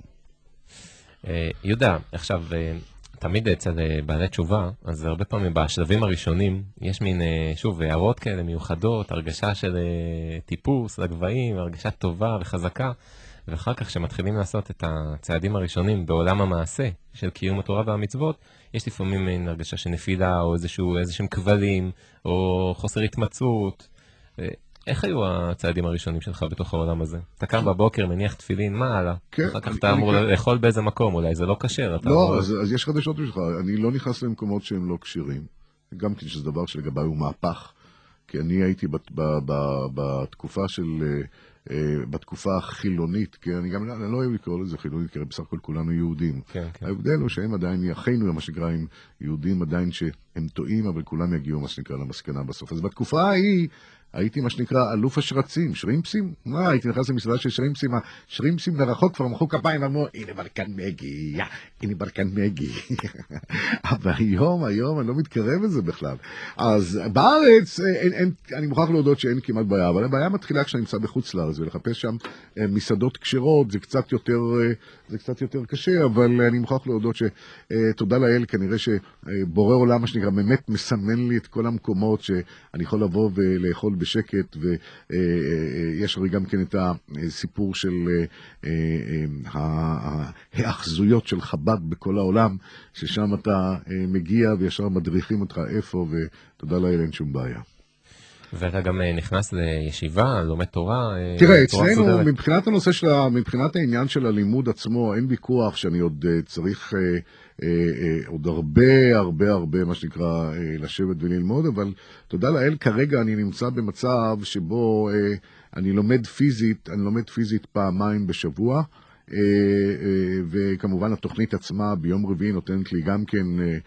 יהודה, עכשיו... תמיד אצל בעלי תשובה, אז הרבה פעמים בשלבים הראשונים, יש מין, שוב, הערות כאלה מיוחדות, הרגשה של טיפוס לגבהים, הרגשה טובה וחזקה, ואחר כך שמתחילים לעשות את הצעדים הראשונים בעולם המעשה של קיום התורה והמצוות, יש לפעמים מין הרגשה של נפילה, או איזשהו, איזשהם כבלים, או חוסר התמצאות. איך היו הצעדים הראשונים שלך בתוך העולם הזה? אתה קם בבוקר, מניח תפילין, מה הלאה? כן, אחר כך אתה אמור לאכול באיזה מקום, אולי זה לא קשר. לא, אז, אז יש חדשות בשבילך, אני לא נכנס למקומות שהם לא קשירים, גם כי שזה דבר שלגביי הוא מהפך, כי אני הייתי בת, ב, ב, בתקופה של, בתקופה החילונית, כי אני גם אני לא אוהב לקרוא לזה חילונית, כי בסך הכל כולנו יהודים. כן, כן. ההבדל הוא שהם עדיין, אחינו, מה שנקרא, עם יהודים עדיין שהם טועים, אבל כולם יגיעו, מה שנקרא, למסקנה בסוף. אז בתקופה ההיא, הייתי מה שנקרא אלוף השרצים, שרימפסים. מה, הייתי נכנס למסעדה של שרימפסים, השרימפסים מרחוק כבר מחאו כפיים, ואמרו, הנה ברקן מגיע, הנה ברקן מגיע. אבל היום, היום אני לא מתקרב לזה בכלל. אז בארץ, אין, אין, אני מוכרח להודות שאין כמעט בעיה, אבל הבעיה מתחילה כשאני נמצא בחוץ לארץ, ולחפש שם מסעדות כשרות, זה קצת יותר, זה קצת יותר קשה, אבל אני מוכרח להודות שתודה לאל, כנראה שבורא עולם, מה שנקרא, באמת מסמן לי את כל המקומות שאני יכול לבוא ולאכול בשקט, ויש הרי גם כן את הסיפור של ההאחזויות של חב"ד בכל העולם, ששם אתה מגיע וישר מדריכים אותך איפה, ותודה לאל, אין שום בעיה. ואתה גם נכנס לישיבה, לומד תורה. תראה, אצלנו, מבחינת הנושא של, מבחינת העניין של הלימוד עצמו, אין ויכוח שאני עוד צריך עוד הרבה, הרבה, הרבה, מה שנקרא, לשבת וללמוד, אבל תודה לאל, כרגע אני נמצא במצב שבו אני לומד פיזית, אני לומד פיזית פעמיים בשבוע, וכמובן התוכנית עצמה ביום רביעי נותנת לי גם כן,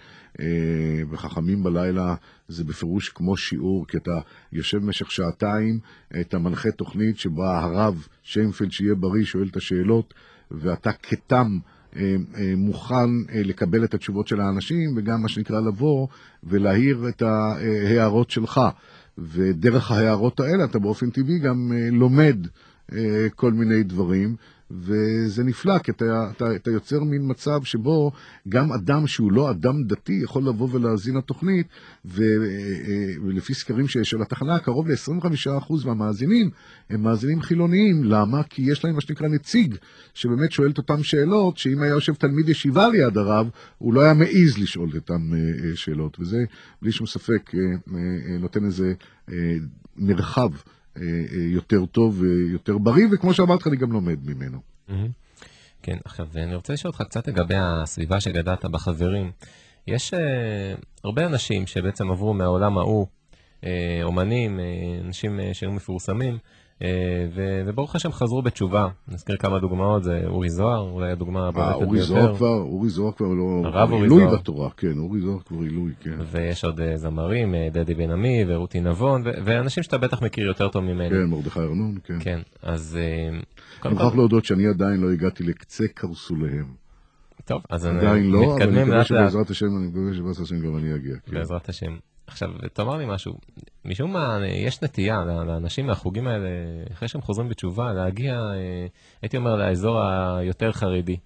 וחכמים בלילה זה בפירוש כמו שיעור, כי אתה יושב במשך שעתיים, אתה מנחה תוכנית שבה הרב שיינפלד שיהיה בריא שואל את השאלות, ואתה כתם מוכן לקבל את התשובות של האנשים, וגם מה שנקרא לבוא ולהעיר את ההערות שלך, ודרך ההערות האלה אתה באופן טבעי גם לומד כל מיני דברים, וזה נפלא, כי אתה, אתה, אתה יוצר מין מצב שבו גם אדם שהוא לא אדם דתי יכול לבוא ולהזין התוכנית, ו, ולפי סקרים של התחנה, קרוב ל-עשרים וחמישה אחוז מהמאזינים הם מאזינים חילוניים. למה? כי יש להם מה שנקרא נציג, שבאמת שואל את אותם שאלות, שאם היה יושב תלמיד ישיבה ליד הרב, הוא לא היה מעיז לשאול את אותם שאלות, וזה בלי שום ספק נותן איזה מרחב יותר טוב ויותר בריא, וכמו שאמרת, אני גם לומד ממנו. כן, עכשיו, אני רוצה לשאול אותך קצת לגבי הסביבה שגדלת בחברים. יש הרבה אנשים שבעצם עברו מהעולם ההוא, אומנים, אנשים שהיו מפורסמים, וברוך השם חזרו בתשובה. נזכיר כמה דוגמאות, זה אורי זוהר, אולי הדוגמה הבולטת ביותר. אורי זוהר כבר, אורי זוהר כבר לא... עילוי בתורה, כן, אורי זוהר כבר עילוי, כן. ויש עוד זמרים, דדי בן עמי ורותי נבון, ואנשים שאתה בטח מכיר יותר טוב ממני. כן, מרדכי ארנון, כן. כן, אז... אני מוכרח להודות שאני עדיין לא הגעתי לקצה קרסוליהם. טוב, אז עדיין לא, אבל אני מקווה לאט לאט. שבעזרת השם, אני מקווה שבעזרת השם גם אני אגיע. בעזרת השם. עכשיו, תאמר לי משהו, משום מה יש נטייה לאנשים מהחוגים האלה, אחרי שהם חוזרים בתשובה, להגיע, הייתי אומר, לאזור היותר חרדי,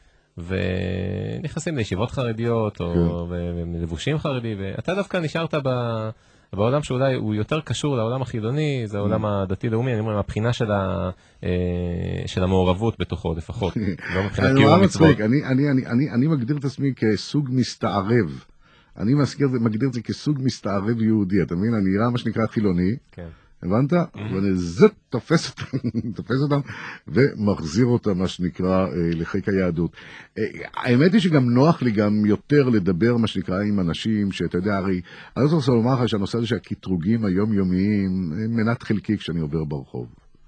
ונכנסים לישיבות חרדיות, או לבושים חרדי, ואתה דווקא נשארת בעולם שאולי הוא יותר קשור לעולם החילוני, זה העולם הדתי-לאומי, אני אומר, מהבחינה של המעורבות בתוכו לפחות, לא מבחינת קיום המצוות. אני מגדיר את עצמי כסוג מסתערב, אני מגדיר את זה כסוג מסתערב יהודי, אתה מבין? אני נראה מה שנקרא חילוני, כן. הבנת? ואני זאת תופס אותם, תופס אותם, ומחזיר אותם, מה שנקרא, לחיק היהדות. האמת היא שגם נוח לי גם יותר לדבר, מה שנקרא, עם אנשים, שאתה יודע, הרי, אני לא רוצה לומר לך שהנושא הזה שהקטרוגים היומיומיים, הם מנת חלקי כשאני עובר ברחוב.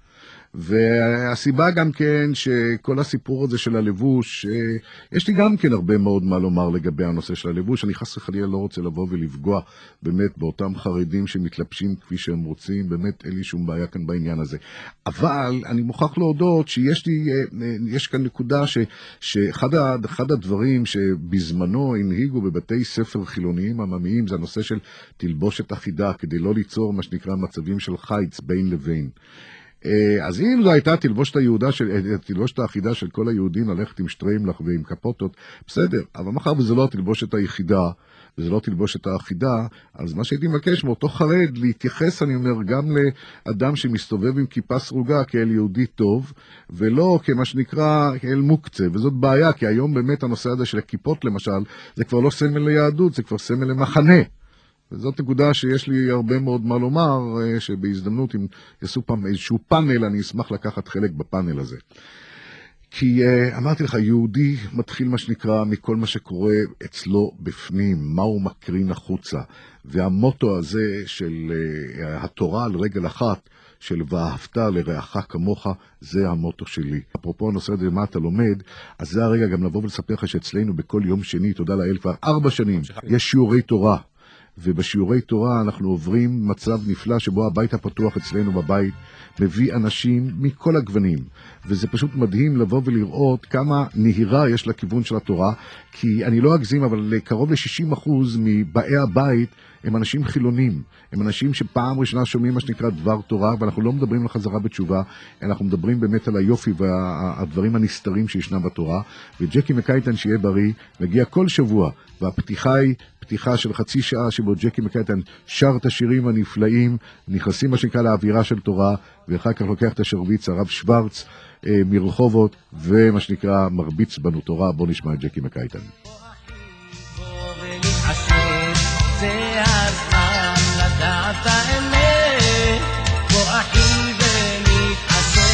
והסיבה גם כן שכל הסיפור הזה של הלבוש, יש לי גם כן הרבה מאוד מה לומר לגבי הנושא של הלבוש. אני חס וחלילה לא רוצה לבוא ולפגוע באמת באותם חרדים שמתלבשים כפי שהם רוצים, באמת אין לי שום בעיה כאן בעניין הזה. אבל אני מוכרח להודות שיש לי, יש כאן נקודה ש, שאחד אחד הדברים שבזמנו הנהיגו בבתי ספר חילוניים עממיים, זה הנושא של תלבושת אחידה, כדי לא ליצור מה שנקרא מצבים של חיץ בין לבין. אז אם זו הייתה תלבושת היהודה של, תלבושת האחידה של כל היהודים ללכת עם שטריימלך ועם קפוטות, בסדר, אבל מאחר וזו לא התלבושת היחידה, וזו לא תלבושת האחידה, אז מה שהייתי מבקש מאותו חרד להתייחס, אני אומר, גם לאדם שמסתובב עם כיפה סרוגה כאל יהודי טוב, ולא כמה שנקרא כאל מוקצה, וזאת בעיה, כי היום באמת הנושא הזה של הכיפות למשל, זה כבר לא סמל ליהדות, זה כבר סמל למחנה. וזאת נקודה שיש לי הרבה מאוד מה לומר, שבהזדמנות אם יעשו פעם איזשהו פאנל, אני אשמח לקחת חלק בפאנל הזה. כי אמרתי לך, יהודי מתחיל מה שנקרא מכל מה שקורה אצלו בפנים, מה הוא מקרין החוצה. והמוטו הזה של התורה על רגל אחת, של ואהבת לרעך כמוך, זה המוטו שלי. אפרופו הנושא הזה, מה אתה לומד, אז זה הרגע גם לבוא ולספר לך שאצלנו בכל יום שני, תודה לאל, כבר ארבע שנים, יש שיעורי תורה. ובשיעורי תורה אנחנו עוברים מצב נפלא שבו הבית הפתוח אצלנו בבית מביא אנשים מכל הגוונים, וזה פשוט מדהים לבוא ולראות כמה נהירה יש לכיוון של התורה, כי אני לא אגזים, אבל קרוב ל-שישים אחוז מבאי הבית הם אנשים חילונים, הם אנשים שפעם ראשונה שומעים מה שנקרא דבר תורה, ואנחנו לא מדברים על חזרה בתשובה, אנחנו מדברים באמת על היופי והדברים הנסתרים שישנם בתורה. וג'קי מקייטן, שיהיה בריא, מגיע כל שבוע, והפתיחה היא פתיחה של חצי שעה שבו ג'קי מקייטן שר את השירים הנפלאים, נכנסים מה שנקרא לאווירה של תורה, ואחר כך לוקח את השרביץ הרב שוורץ אה, מרחובות, ומה שנקרא מרביץ בנו תורה. בוא נשמע את ג'קי מקייטן. זה הזמן לדעת האמת, בוא אחי ונתעשת.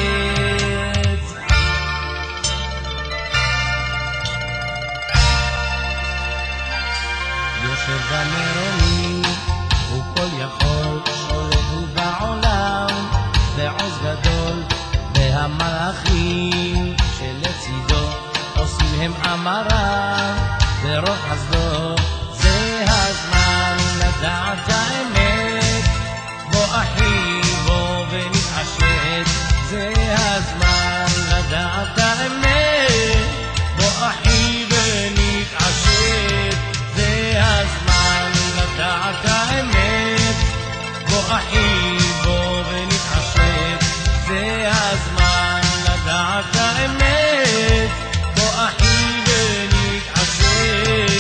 יושב במרומים, הוא כל יכול, שולט הוא בעולם, בעוז גדול, והמלאכים שלצידו עושים הם אמרה, ברוך חסדו. הזמן לדעת האמת, בוא אחי בוא ונתעשת. זה הזמן לדעת האמת, בוא אחי ונתעשת. זה הזמן לדעת האמת, בוא אחי בוא ונתעשת. זה הזמן לדעת האמת, בוא אחי ונתעשת.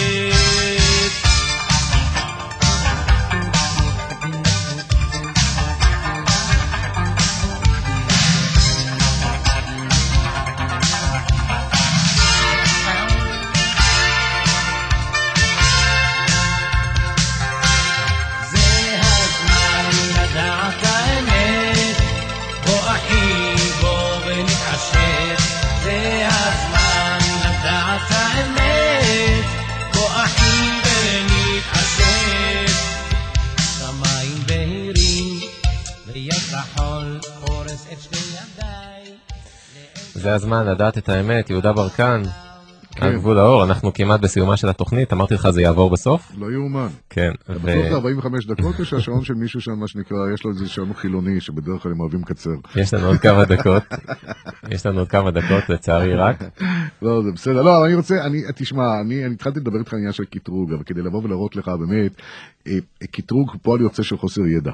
זה הזמן לדעת את האמת. יהודה ברקן, כן. על גבול האור, אנחנו כמעט בסיומה של התוכנית, אמרתי לך זה יעבור בסוף. לא יאומן. כן. בסוף זה ארבעים וחמש דקות, או שהשעון של מישהו שם, מה שנקרא, יש לו איזה שעון חילוני, שבדרך כלל הם אוהבים קצר. יש לנו עוד כמה דקות, יש לנו עוד כמה דקות, לצערי רק. לא, זה בסדר. לא, אני רוצה, אני, תשמע, אני, אני התחלתי לדבר איתך עניין של קיטרוג, אבל כדי לבוא ולהראות לך באמת, קיטרוג פועל יוצא של חוסר ידע.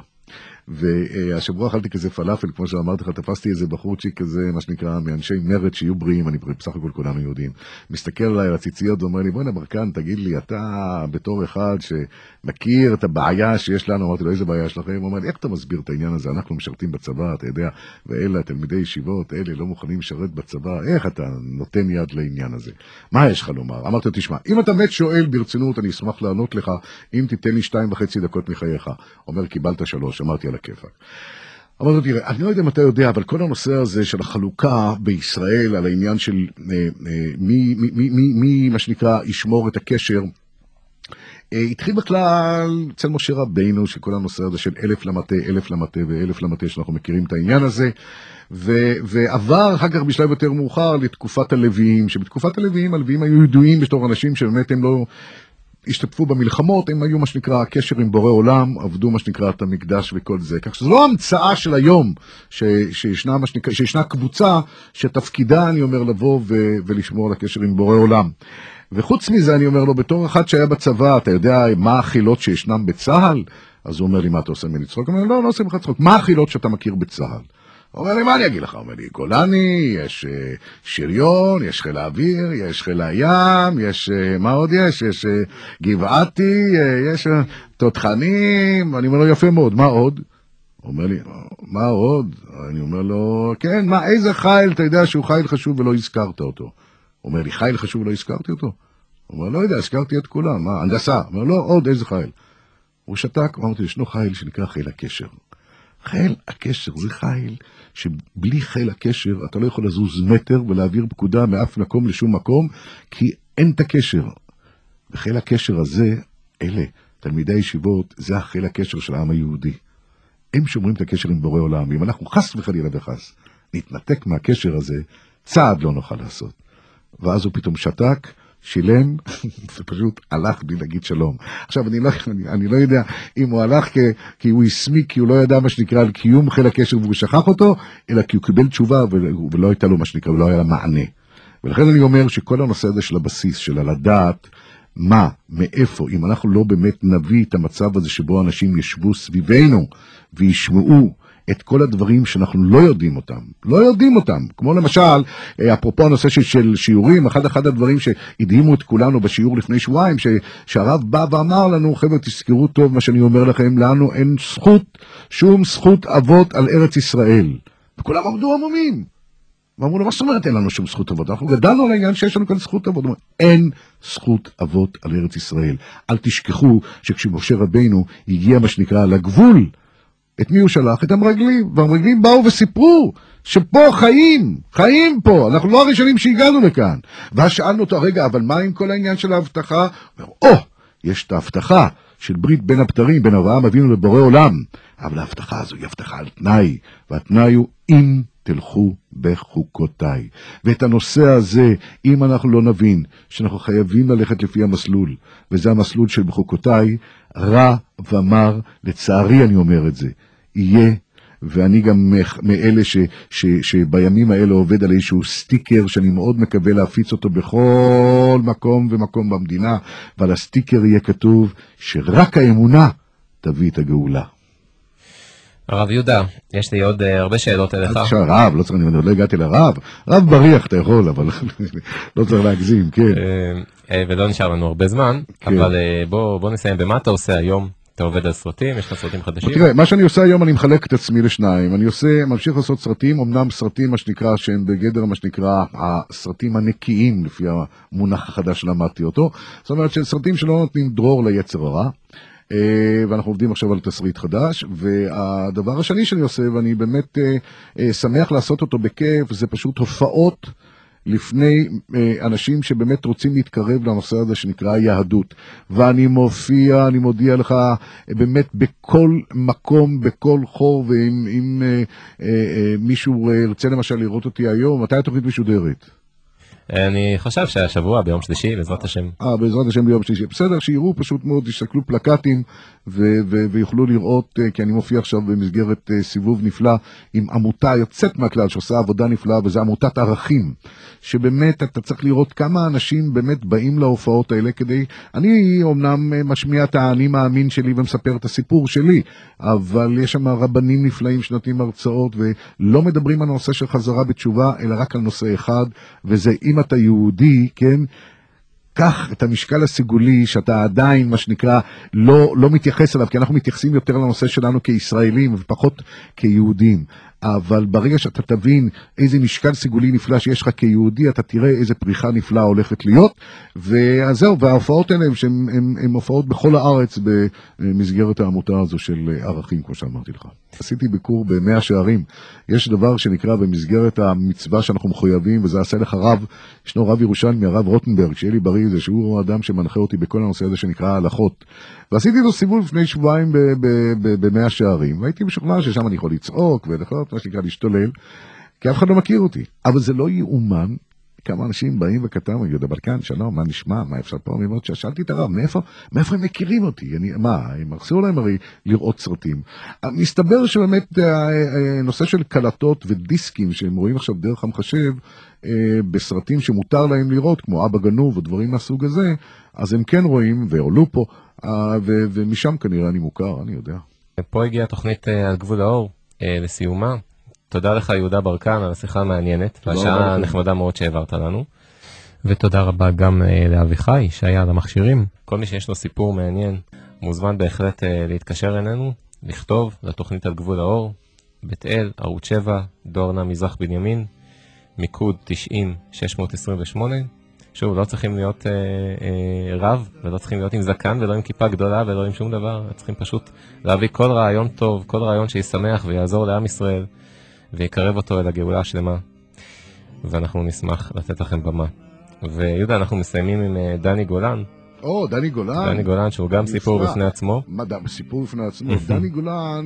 והשבוע אכלתי כזה פלאפל, כמו שאמרתי לך, תפסתי איזה בחורצ'יק כזה, מה שנקרא, מאנשי מרד שיהיו בריאים, אני בסך הכל כולנו יהודים. מסתכל עליי על הציציות ואומר לי, בוא נברקן, תגיד לי, אתה בתור אחד שמכיר את הבעיה שיש לנו, אמרתי לו, איזה בעיה שלכם? הוא אומר לי, איך אתה מסביר את העניין הזה? אנחנו משרתים בצבא, אתה יודע, ואלה, תלמידי ישיבות, אלה לא מוכנים לשרת בצבא, איך אתה נותן יד לעניין הזה? מה יש לך לומר? אמרתי לו, תשמע, אם אתה באמת שואל ברצינות, אני אשמח לענות לך, אם תיתן לי שתיים וחצי דקות מחייך. אומר, קיבלת שלוש, אמרתי על הכיפק. אמרתי, תראה, אני לא יודע אם אתה יודע, אבל כל הנושא הזה של החלוקה בישראל, על העניין של אה, אה, מי, מי, מי, מי, מי, מה שנקרא, ישמור את הקשר, אה, התחיל בכלל אצל משה רבינו, שכל הנושא הזה של אלף למטה, אלף למטה ואלף למטה, שאנחנו מכירים את העניין הזה, ו- ועבר אחר כך בשלב יותר מאוחר לתקופת הלוויים, שבתקופת הלוויים, הלוויים היו ידועים בתור אנשים שבאמת הם לא השתתפו במלחמות, הם היו מה שנקרא הקשר עם בורא עולם, עבדו מה שנקרא את המקדש וכל זה. כך שזו לא המצאה של היום, ש- שישנה, מה שנקרא, שישנה קבוצה שתפקידה, אני אומר, לבוא ו- ולשמור על הקשר עם בורא עולם. וחוץ מזה אני אומר לו, בתור אחד שהיה בצבא, אתה יודע מה החילות שישנם בצהל? אז הוא אומר לי, מה אתה עושה ממני צחוק? הוא אומר, לא, לא עושה ממך צחוק. מה החילות שאתה מכיר בצהל? הוא אומר לי, מה אני אגיד לך? הוא אומר לי, גולני, יש uh, שריון, יש חיל האוויר, יש חיל הים, יש, uh, מה עוד יש? יש uh, גבעתי, uh, יש uh, תותחנים. אני אומר לו, יפה מאוד, מה עוד? הוא אומר לי, מה עוד? אני אומר לו, כן, מה, איזה חיל, אתה יודע שהוא חיל חשוב ולא הזכרת אותו? הוא אומר לי, חיל חשוב ולא הזכרתי אותו? הוא אומר, לא יודע, הזכרתי את כולם, מה, הנדסה? הוא אומר, לא, עוד איזה חיל? הוא שתק, אמרתי, ישנו חיל שנקרא חיל הקשר. חיל הקשר זה חיל שבלי חיל הקשר אתה לא יכול לזוז מטר ולהעביר פקודה מאף מקום לשום מקום, כי אין את הקשר. וחיל הקשר הזה, אלה, תלמידי ישיבות, זה החיל הקשר של העם היהודי. הם שומרים את הקשר עם בורא עולם, ואם אנחנו חס וחלילה וחס נתנתק מהקשר הזה, צעד לא נוכל לעשות. ואז הוא פתאום שתק, שילם, ופשוט הלך בלי להגיד שלום. עכשיו, אני לא, אני, אני לא יודע אם הוא הלך כי, כי הוא הסמיק, כי הוא לא ידע מה שנקרא על קיום חיל הקשר והוא שכח אותו, אלא כי הוא קיבל תשובה ולא הייתה לו מה שנקרא, ולא היה לה מענה. ולכן אני אומר שכל הנושא הזה של הבסיס, של הלדעת, מה, מאיפה, אם אנחנו לא באמת נביא את המצב הזה שבו אנשים ישבו סביבנו וישמעו את כל הדברים שאנחנו לא יודעים אותם, לא יודעים אותם, כמו למשל, אפרופו הנושא של שיעורים, אחד אחד הדברים שהדהימו את כולנו בשיעור לפני שבועיים, שהרב בא ואמר לנו, חבר'ה תזכרו טוב מה שאני אומר לכם, לנו אין זכות, שום זכות אבות על ארץ ישראל, וכולם עמדו עמומים, ואמרו לו, מה זאת אומרת אין לנו שום זכות אבות? אנחנו גדלנו על העניין שיש לנו כאן זכות אבות. אין זכות אבות על ארץ ישראל. אל תשכחו שכשמשה רבינו הגיע מה שנקרא לגבול, את מי הוא שלח? את המרגלים. והמרגלים באו וסיפרו שפה חיים, חיים פה. אנחנו לא הראשונים שהגענו לכאן. ואז שאלנו אותו, רגע, אבל מה עם כל העניין של ההבטחה? הוא אומר, או, יש את ההבטחה של ברית בין הבתרים, בין אברהם אבינו לבורא עולם. אבל ההבטחה הזו היא הבטחה על תנאי, והתנאי הוא אם תלכו בחוקותיי. ואת הנושא הזה, אם אנחנו לא נבין שאנחנו חייבים ללכת לפי המסלול, וזה המסלול של בחוקותיי, רע ומר, לצערי אני אומר את זה, יהיה, ואני גם מאלה ש, ש, שבימים האלה עובד על איזשהו סטיקר, שאני מאוד מקווה להפיץ אותו בכל מקום ומקום במדינה, ועל הסטיקר יהיה כתוב שרק האמונה תביא את הגאולה. הרב יהודה, יש לי עוד uh, הרבה שאלות אליך. עכשיו רב, לא צריך, אני עוד לא הגעתי לרב. רב בריח אתה יכול, אבל לא צריך להגזים, כן. Uh, uh, ולא נשאר לנו הרבה זמן, כן. אבל uh, בוא, בוא נסיים. במה אתה עושה היום? אתה עובד על סרטים? יש לך סרטים חדשים? תראה, מה שאני עושה היום, אני מחלק את עצמי לשניים. אני עושה, ממשיך לעשות סרטים, אמנם סרטים, מה שנקרא, שהם בגדר, מה שנקרא, הסרטים הנקיים, לפי המונח החדש שלמדתי אותו. זאת אומרת, סרטים שלא נותנים דרור ליצר הרע. ואנחנו עובדים עכשיו על תסריט חדש, והדבר השני שאני עושה, ואני באמת שמח לעשות אותו בכיף, זה פשוט הופעות לפני אנשים שבאמת רוצים להתקרב לנושא הזה שנקרא יהדות. ואני מופיע, אני מודיע לך, באמת בכל מקום, בכל חור, ואם אם, מישהו ירצה למשל לראות אותי היום, מתי התוכנית משודרת? אני חושב שהשבוע ביום שלישי, בעזרת השם. אה, בעזרת השם ביום שלישי. בסדר, שיראו פשוט מאוד, יסתכלו פלקטים ו- ו- ויוכלו לראות, כי אני מופיע עכשיו במסגרת סיבוב נפלא עם עמותה יוצאת מהכלל שעושה עבודה נפלאה, וזה עמותת ערכים, שבאמת אתה צריך לראות כמה אנשים באמת באים להופעות האלה כדי, אני אומנם משמיע את האני מאמין שלי ומספר את הסיפור שלי, אבל יש שם רבנים נפלאים שנותנים הרצאות ולא מדברים על הנושא של חזרה בתשובה, אלא רק על נושא אחד, וזה אם אתה יהודי, כן, קח את המשקל הסגולי שאתה עדיין, מה שנקרא, לא, לא מתייחס אליו, כי אנחנו מתייחסים יותר לנושא שלנו כישראלים ופחות כיהודים. אבל ברגע שאתה תבין איזה משקל סגולי נפלא שיש לך כיהודי, אתה תראה איזה פריחה נפלאה הולכת להיות, וזהו, וההופעות האלה הם, הם, הם הופעות בכל הארץ במסגרת העמותה הזו של ערכים, כמו שאמרתי לך. עשיתי ביקור במאה שערים, יש דבר שנקרא במסגרת המצווה שאנחנו מחויבים, וזה עשה לך רב, ישנו רב ירושלמי, הרב רוטנברג, שיהיה לי בריא, זה שהוא האדם שמנחה אותי בכל הנושא הזה שנקרא ההלכות, ועשיתי לו סיבוב לפני שבועיים במאה שערים, והייתי משוכנע ששם אני יכול לצעוק ולחלות, מה שנקרא להשתולל, כי אף אחד לא מכיר אותי, אבל זה לא יאומן, כמה אנשים באים וכתבו, יהודה בלקן, שלום, מה נשמע, מה אפשר פה? ממות ששאלתי את הרב, מאיפה, מאיפה הם מכירים אותי? אני, מה, הם אסור להם הרי לראות סרטים. מסתבר שבאמת הנושא של קלטות ודיסקים שהם רואים עכשיו דרך המחשב, בסרטים שמותר להם לראות, כמו אבא גנוב ודברים מהסוג הזה, אז הם כן רואים ועולו פה, ו- ומשם כנראה אני מוכר, אני יודע. פה הגיעה תוכנית על גבול האור, לסיומה. תודה לך יהודה ברקן על השיחה המעניינת, והשעה נחמדה מאוד שהעברת לנו. ותודה רבה גם לאביחי שהיה על המכשירים. כל מי שיש לו סיפור מעניין מוזמן בהחלט להתקשר אלינו, לכתוב לתוכנית על גבול האור, בית אל, ערוץ שבע, דורנה מזרח בנימין, מיקוד תשעים שש מאות עשרים ושמונה. שוב, לא צריכים להיות אה, אה, רב, ולא צריכים להיות עם זקן, ולא עם כיפה גדולה, ולא עם שום דבר. צריכים פשוט להביא כל רעיון טוב, כל רעיון שישמח ויעזור לעם ישראל, ויקרב אותו אל הגאולה השלמה. ואנחנו נשמח לתת לכם במה. ויהודה, אנחנו מסיימים עם דני גולן. או, דני גולן. דני גולן, שהוא גם סיפור בפני עצמו. מה, סיפור בפני עצמו. דני גולן,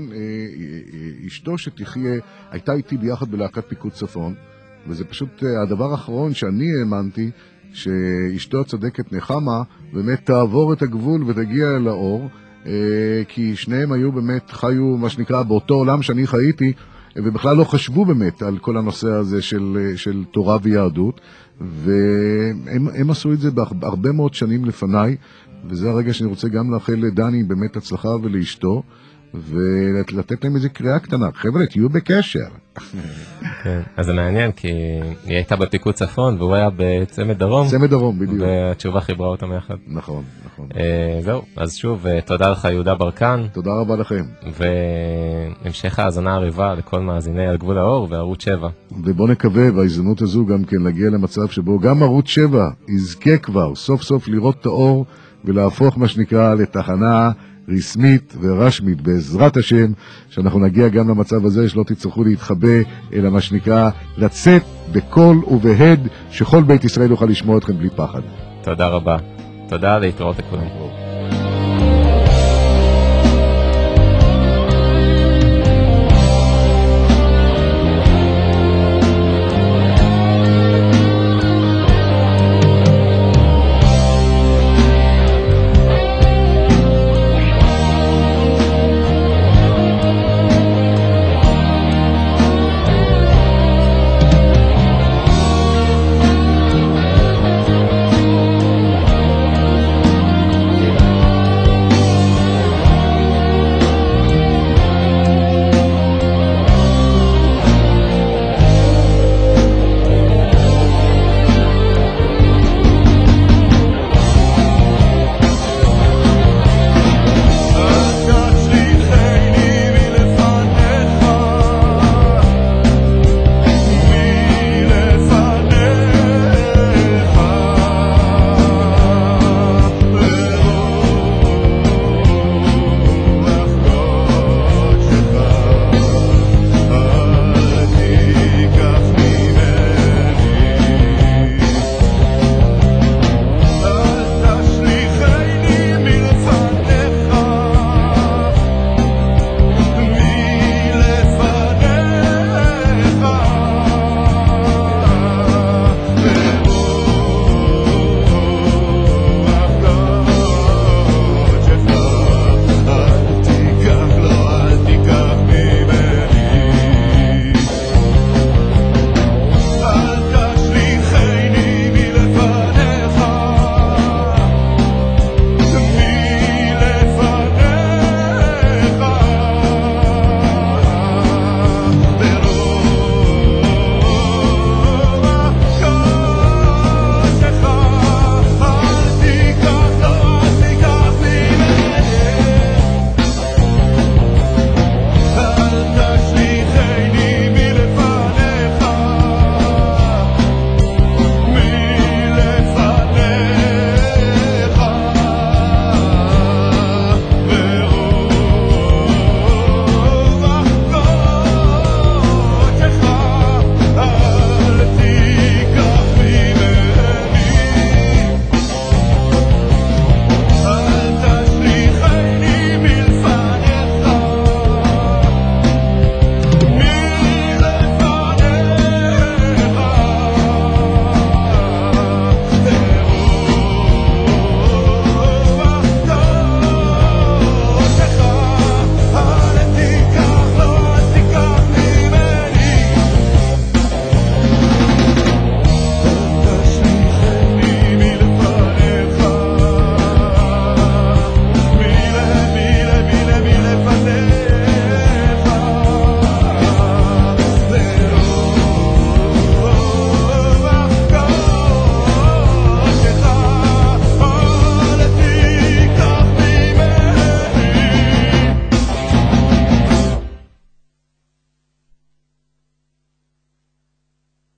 אשתו שתחיה, הייתה איתי ביחד בלהקת פיקוד צפון, וזה פשוט הדבר האחרון שאני האמנתי, שאשתו הצדקת נחמה באמת תעבור את הגבול ותגיע אל האור, כי שניהם היו באמת, חיו מה שנקרא באותו עולם שאני חייתי, ובכלל לא חשבו באמת על כל הנושא הזה של, של תורה ויהדות, והם הם עשו את זה בהרבה מאוד שנים לפניי, וזה הרגע שאני רוצה גם לאחל לדני באמת הצלחה ולאשתו, ולתת להם איזה קריאה קטנה. חבר'ה, תהיו בקשר. כן, אז זה מעניין, כי היא הייתה בפיקוד צפון, והוא היה בצמד דרום. צמד דרום, בדיוק. והתשובה חיברה אותם יחד. נכון, נכון. זהו, אז שוב, תודה לך יהודה ברקן. תודה רבה לכם. והמשך האזנה עריבה לכל מאזיני על גבול האור וערוץ שבע. ובוא נקווה בהזדמנות הזו גם כן להגיע למצב שבו גם ערוץ שבע יזכה כבר סוף סוף לראות את האור, ולהפוך מה שנקרא לתחנה רשמית ורשמית בעזרת השם, שאנחנו נגיע גם למצב הזה שלא תצטרכו להתחבא, אלא מה שנקרא לצאת בקול ובהד, שכל בית ישראל יוכל לשמוע אתכם בלי פחד. תודה רבה. תודה, להתראות לכולם.